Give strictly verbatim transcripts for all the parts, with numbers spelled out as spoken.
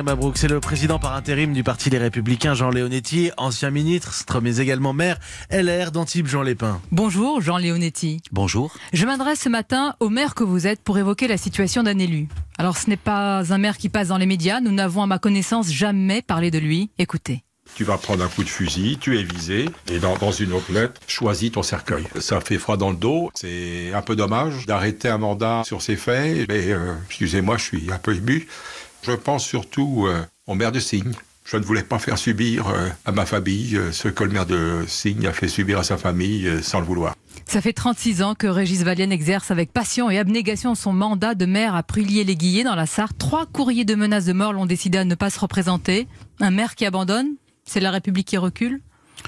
Mabrouk. C'est le président par intérim du parti Les Républicains, Jean Leonetti, ancien ministre, mais également maire L R d'Antibes, Jean Lépin. Bonjour Jean Leonetti. Bonjour. Je m'adresse ce matin au maire que vous êtes pour évoquer la situation d'un élu. Alors ce n'est pas un maire qui passe dans les médias, nous n'avons à ma connaissance jamais parlé de lui. Écoutez. Tu vas prendre un coup de fusil, tu es visé, et dans, dans une autre lettre, choisis ton cercueil. Ça fait froid dans le dos, c'est un peu dommage d'arrêter un mandat sur ces faits, mais euh, excusez-moi, je suis un peu ému. Je pense surtout euh, au maire de Signes. Je ne voulais pas faire subir euh, à ma famille euh, ce que le maire de Signes a fait subir à sa famille euh, sans le vouloir. Ça fait trente-six ans que Régis Valienne exerce avec passion et abnégation son mandat de maire à Prunier-les-Guillets dans la Sarthe. Trois courriers de menaces de mort l'ont décidé à ne pas se représenter. Un maire qui abandonne ? C'est la République qui recule ?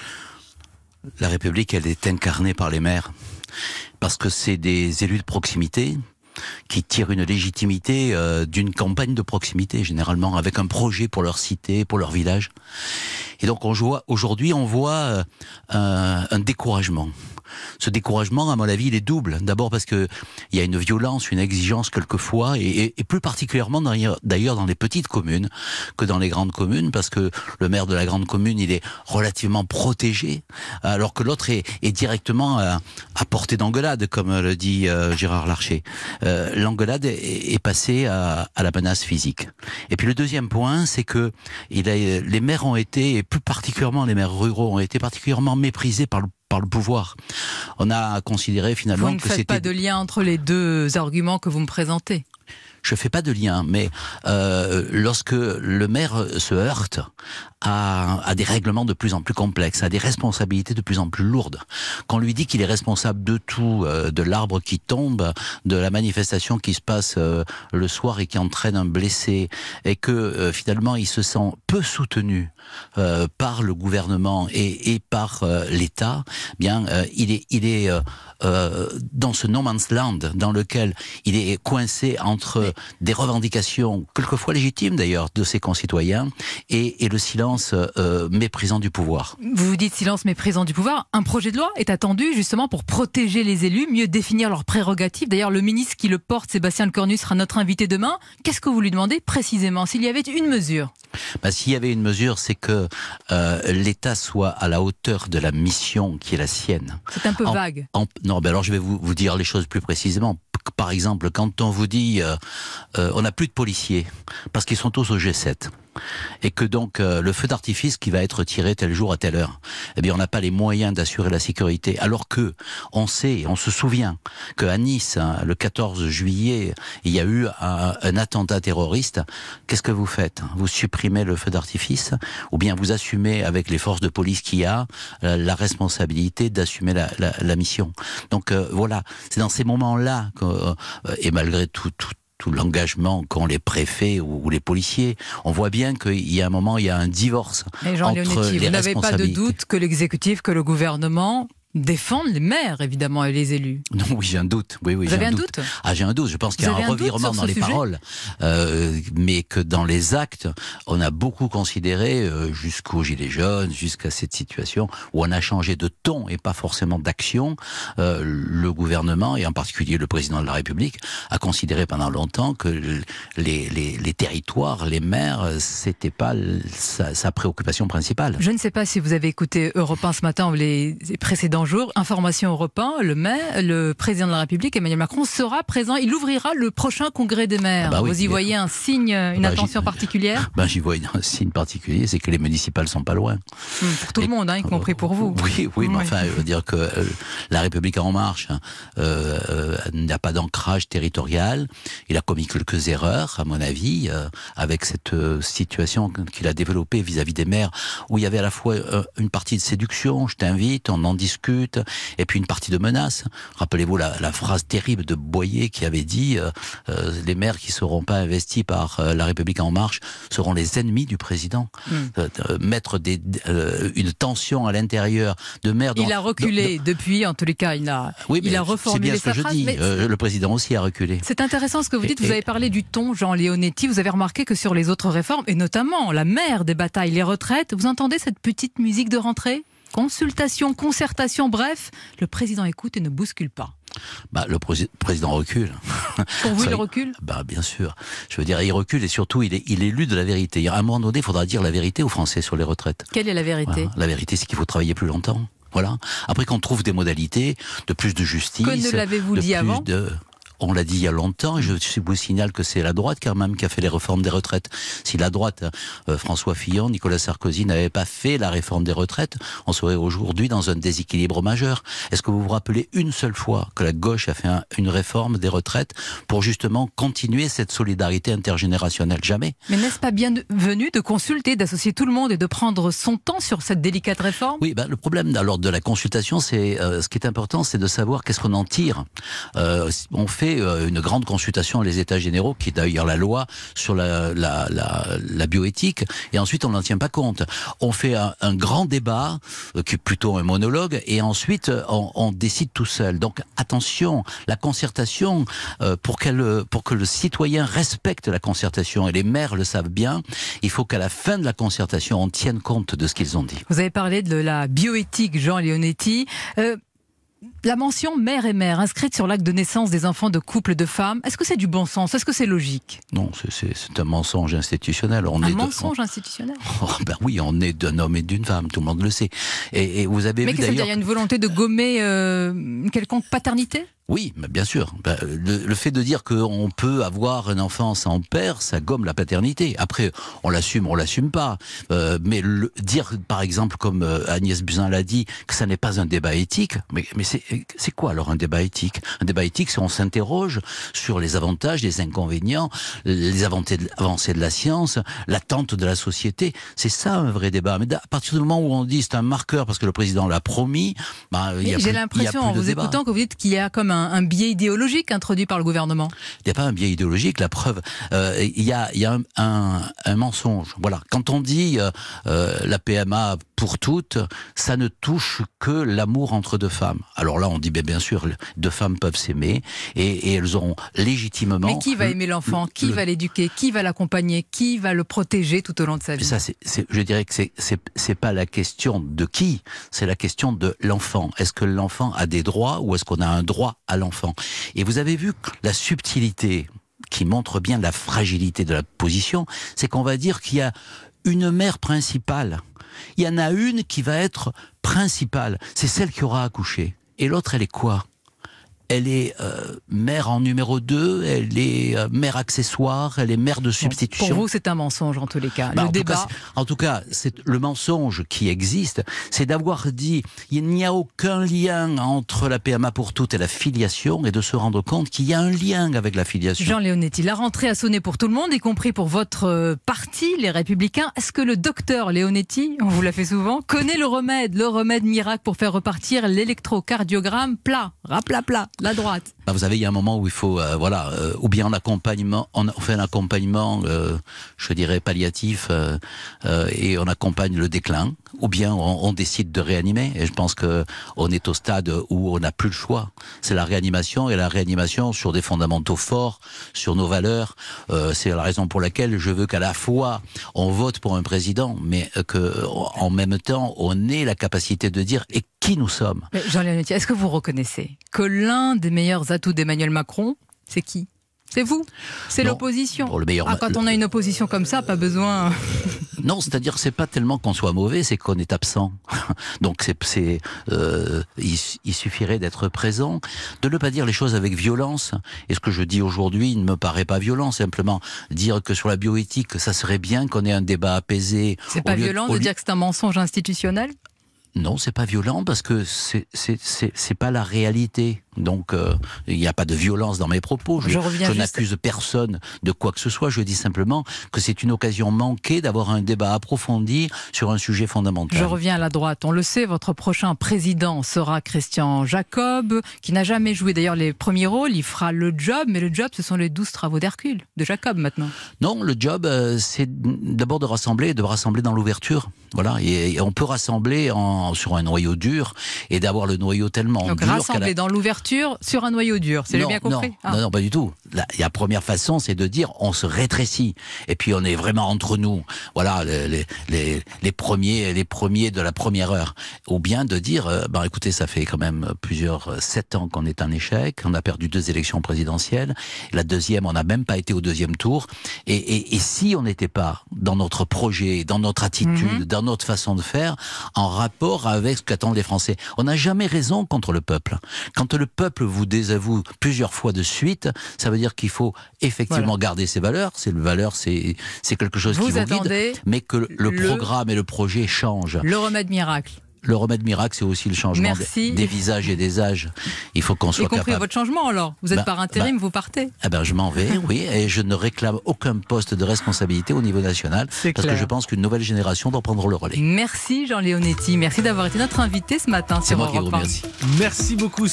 La République, elle est incarnée par les maires. Parce que c'est des élus de proximité qui tirent une légitimité euh, d'une campagne de proximité, généralement, avec un projet pour leur cité, pour leur village. Et donc on voit, aujourd'hui, on voit euh, un, un découragement. Ce découragement, à mon avis, il est double. D'abord parce que il y a une violence, une exigence quelquefois, et, et, et plus particulièrement d'ailleurs dans les petites communes que dans les grandes communes, parce que le maire de la grande commune, il est relativement protégé, alors que l'autre est, est directement à, à portée d'engueulade, comme le dit euh, Gérard Larcher. Euh, L'engueulade est, est passée à, à la menace physique. Et puis le deuxième point, c'est que il a, les maires ont été, et plus particulièrement les maires ruraux, ont été particulièrement méprisés par le par le pouvoir. On a considéré finalement vous ne que faites c'était... pas de lien entre les deux arguments que vous me présentez. Je fais pas de lien, mais euh, lorsque le maire se heurte à, à des règlements de plus en plus complexes, à des responsabilités de plus en plus lourdes, qu'on lui dit qu'il est responsable de tout, euh, de l'arbre qui tombe, de la manifestation qui se passe euh, le soir et qui entraîne un blessé, et que euh, finalement il se sent peu soutenu euh, par le gouvernement et, et par euh, l'État, bien euh, il est, il est euh, euh, dans ce no man's land dans lequel il est coincé entre des revendications, quelquefois légitimes d'ailleurs, de ses concitoyens, et, et le silence euh, méprisant du pouvoir. Vous vous dites silence méprisant du pouvoir. Un projet de loi est attendu justement pour protéger les élus, mieux définir leurs prérogatives. D'ailleurs, le ministre qui le porte, Sébastien Lecornu, sera notre invité demain. Qu'est-ce que vous lui demandez précisément, s'il y avait une mesure ? Bah, s'il y avait une mesure, c'est que euh, l'État soit à la hauteur de la mission qui est la sienne. C'est un peu en, vague. En, non, ben alors je vais vous, vous dire les choses plus précisément. Par exemple, quand on vous dit euh, euh, on n'a plus de policiers parce qu'ils sont tous au G sept, et que donc euh, le feu d'artifice qui va être tiré tel jour à telle heure, eh bien on n'a pas les moyens d'assurer la sécurité, alors que on sait, on se souvient que à Nice, hein, le quatorze juillet, il y a eu un, un attentat terroriste. Qu'est-ce que vous faites ? Vous supprimez le feu d'artifice, ou bien vous assumez avec les forces de police qu'il y a la, la responsabilité d'assumer la, la, la mission. Donc euh, voilà, c'est dans ces moments-là que, euh, et malgré tout, tout tout l'engagement qu'ont les préfets ou, ou les policiers, on voit bien qu'il y a un moment, il y a un divorce Mais Jean entre Leonetti, les vous n'avez pas de responsabilités. doute que l'exécutif, que le gouvernement défendent les maires, évidemment, et les élus. Non, oui, j'ai un doute. Oui, oui, Vous j'ai avez un un doute. doute Ah, j'ai un doute. Je pense qu'il y a Vous un avez un doute revirement sur dans ce les sujet paroles, euh, mais que dans les actes, on a beaucoup considéré, euh, jusqu'aux Gilets jaunes, jusqu'à cette situation où on a changé de ton et pas forcément d'action, euh, le gouvernement, et en particulier le président de la République, a considéré pendant longtemps que les, les, les territoires, les maires, c'était pas sa, sa préoccupation principale. Je ne sais pas si vous avez écouté Europe un ce matin ou les précédents jours. Information Europe un, le maire, le président de la République, Emmanuel Macron, sera présent. Il ouvrira le prochain congrès des maires. Ah bah oui, vous y mais... voyez un signe, une bah, attention particulière ? Ben, j'y vois un signe particulier, c'est que les municipales sont pas loin. Hum, pour tout Et, le monde, hein, y compris pour vous. Oui, oui, mais Oui. enfin, je veux dire que euh, la République en marche euh, euh, n'a pas d'ancrage territorial. Il a commis quelques erreurs, à mon avis, euh, avec cette euh, situation qu'il a développée vis-à-vis des maires, où il y avait à la fois euh, une partie de séduction, je t'invite, on en discute, et puis une partie de menace. Rappelez-vous la, la phrase terrible de Boyer qui avait dit euh, euh, les maires qui ne seront pas investis par euh, la République en marche seront les ennemis du président. Mm. Euh, euh, mettre des, euh, une tension à l'intérieur de maires... Il a reculé de, de... depuis, en tous les cas, il a, oui, il a reformulé sa phrase. Dis. Euh, le président aussi a reculé. C'est intéressant ce que vous dites. Et, vous avez parlé du ton, Jean Leonetti. Vous avez remarqué que sur les autres réformes, et notamment la mère des batailles, les retraites, vous entendez cette petite musique de rentrée ? Consultation, concertation, bref, le président écoute et ne bouscule pas. Bah, le pré- président recule. Pour vous, Ça, il recule? Bah, bien sûr. Je veux dire, il recule et surtout, il est, il est élu de la vérité. À un moment donné, il faudra dire la vérité aux Français sur les retraites. Quelle est la vérité? Voilà. La vérité, c'est qu'il faut travailler plus longtemps. Voilà. Après qu'on trouve des modalités de plus de justice. Que ne l'avez-vous de dit plus avant? de... On l'a dit il y a longtemps, et je vous signale que c'est la droite quand même qui a fait les réformes des retraites. Si la droite, euh, François Fillon, Nicolas Sarkozy n'avaient pas fait la réforme des retraites, on serait aujourd'hui dans un déséquilibre majeur. Est-ce que vous vous rappelez une seule fois que la gauche a fait un, une réforme des retraites pour justement continuer cette solidarité intergénérationnelle? Jamais. Mais n'est-ce pas bienvenu de consulter, d'associer tout le monde et de prendre son temps sur cette délicate réforme? Oui, ben, le problème alors de la consultation, c'est euh, ce qui est important, c'est de savoir qu'est-ce qu'on en tire. Euh, on fait une grande consultation les États généraux, qui est d'ailleurs la loi sur la, la, la, la bioéthique, et ensuite on n'en tient pas compte. On fait un, un grand débat, euh, qui est plutôt un monologue, et ensuite on, on décide tout seul. Donc attention, la concertation, euh, pour, qu'elle, pour que le citoyen respecte la concertation, et les maires le savent bien, il faut qu'à la fin de la concertation, on tienne compte de ce qu'ils ont dit. Vous avez parlé de la bioéthique, Jean Leonetti. Euh, La mention mère et mère inscrite sur l'acte de naissance des enfants de couples de femmes, est-ce que c'est du bon sens? Est-ce que c'est logique? Non, c'est, c'est, c'est un mensonge institutionnel. On un est mensonge de, on... institutionnel? Oh, ben oui, on est d'un homme et d'une femme, tout le monde le sait. Et, et vous avez Mais vu qu'est-ce que ça veut dire? d'ailleurs... Il y a une volonté de gommer euh, une quelconque paternité? Oui, mais bien sûr. Ben, le, le fait de dire qu'on peut avoir un enfant sans père, ça gomme la paternité. Après, on l'assume, on l'assume pas. Euh, mais le, dire, par exemple, comme euh, Agnès Buzyn l'a dit, que ça n'est pas un débat éthique, mais, mais c'est, c'est quoi alors un débat éthique? Un débat éthique, c'est on s'interroge sur les avantages, les inconvénients, les avancées de, avancées de la science, l'attente de la société. C'est ça un vrai débat. Mais à partir du moment où on dit c'est un marqueur parce que le président l'a promis, ben, il y a j'ai plus, l'impression, il y a plus en de vous débat. écoutant, que vous dites qu'il y a comme un Un, un biais idéologique introduit par le gouvernement. Il n'y a pas un biais idéologique, la preuve, euh, il y a, il y a un, un, un mensonge. Voilà, quand on dit euh, euh, la P M A pour toutes, ça ne touche que l'amour entre deux femmes. Alors là, on dit bien, bien sûr, deux femmes peuvent s'aimer et, et elles auront légitimement... Mais qui va aimer l'enfant? Qui le, va l'éduquer? Qui va l'accompagner? Qui va le protéger tout au long de sa vie? Ça, c'est, c'est, je dirais que c'est, c'est, c'est pas la question de qui, c'est la question de l'enfant. Est-ce que l'enfant a des droits ou est-ce qu'on a un droit à l'enfant? Et vous avez vu la subtilité qui montre bien la fragilité de la position, c'est qu'on va dire qu'il y a une mère principale. Il y en a une qui va être principale, c'est celle qui aura accouché. Et l'autre, elle est quoi? Elle est euh, mère en numéro deux, elle est euh, mère accessoire, elle est mère de substitution. Pour vous, c'est un mensonge en tous les cas. Bah, le en, débat... tout cas, en tout cas, c'est le mensonge qui existe, c'est d'avoir dit il n'y a aucun lien entre la P M A pour toutes et la filiation, et de se rendre compte qu'il y a un lien avec la filiation. Jean Leonetti, la rentrée a sonné pour tout le monde, y compris pour votre parti, les Républicains. Est-ce que le docteur Leonetti, on vous l'a fait souvent, connaît le remède, le remède miracle pour faire repartir l'électrocardiogramme plat, rapla plat, la droite? Bah, vous savez, il y a un moment où il faut, euh, voilà, euh, ou bien en accompagnement, on fait un accompagnement, euh, je dirais palliatif, euh, euh, et on accompagne le déclin, ou bien on, on décide de réanimer. Et je pense que on est au stade où on n'a plus le choix. C'est la réanimation, et la réanimation sur des fondamentaux forts, sur nos valeurs. Euh, c'est la raison pour laquelle je veux qu'à la fois on vote pour un président, mais que en même temps on ait la capacité de dire et qui nous sommes. Mais Jean Leonetti, est-ce que vous reconnaissez que l'un des meilleurs atouts d'Emmanuel Macron, c'est qui? C'est vous? C'est Non, l'opposition? pour le meilleur Ah, quand on a une opposition comme ça, pas besoin... Non, c'est-à-dire c'est pas tellement qu'on soit mauvais, c'est qu'on est absent. Donc c'est, c'est euh, il, il suffirait d'être présent, de ne pas dire les choses avec violence. Et ce que je dis aujourd'hui ne me paraît pas violent. Simplement dire que sur la bioéthique, ça serait bien qu'on ait un débat apaisé. C'est pas lieu, violent de lieu... dire que c'est un mensonge institutionnel? Non, c'est pas violent parce que c'est c'est c'est c'est pas la réalité. Donc euh, il n'y a pas de violence dans mes propos. Je, je, je juste... n'accuse personne de quoi que ce soit. Je dis simplement que c'est une occasion manquée d'avoir un débat approfondi sur un sujet fondamental. Je reviens à la droite. On le sait, votre prochain président sera Christian Jacob, qui n'a jamais joué d'ailleurs les premiers rôles. Il fera le job, mais le job, ce sont les douze travaux d'Hercule de Jacob maintenant. Non, le job, euh, c'est d'abord de rassembler, de rassembler dans l'ouverture. Voilà, et, et on peut rassembler en, sur un noyau dur et d'avoir le noyau tellement Donc, dur. rassembler qu'à la... dans l'ouverture rupture sur un noyau dur. C'est non, bien compris. non, Ah. non, non, pas du tout. La, la première façon, c'est de dire on se rétrécit et puis on est vraiment entre nous. Voilà, les, les, les, les premiers, les premiers de la première heure. Ou bien de dire, euh, bah écoutez, ça fait quand même plusieurs euh, sept ans qu'on est un échec. On a perdu deux élections présidentielles. La deuxième, on n'a même pas été au deuxième tour. Et, et, et si on n'était pas dans notre projet, dans notre attitude, mmh. dans notre façon de faire, en rapport avec ce qu'attendent les Français, on n'a jamais raison contre le peuple. Quand le peuple vous désavoue plusieurs fois de suite, ça veut dire qu'il faut effectivement voilà. garder ses valeurs. C'est le valeur, c'est c'est quelque chose vous qui vous guide, mais que le, le programme et le projet changent. Le remède miracle. Le remède miracle, c'est aussi le changement des, des visages et des âges. Il faut qu'on soit capable. Y compris votre changement alors. Vous êtes bah, par intérim, bah, vous partez. Eh ben, je m'en vais, oui, et je ne réclame aucun poste de responsabilité au niveau national, parce clair. que je pense qu'une nouvelle génération doit prendre le relais. Merci Jean Leonetti, merci d'avoir été notre invité ce matin sur Europe un. C'est moi qui vous remercie. Merci beaucoup.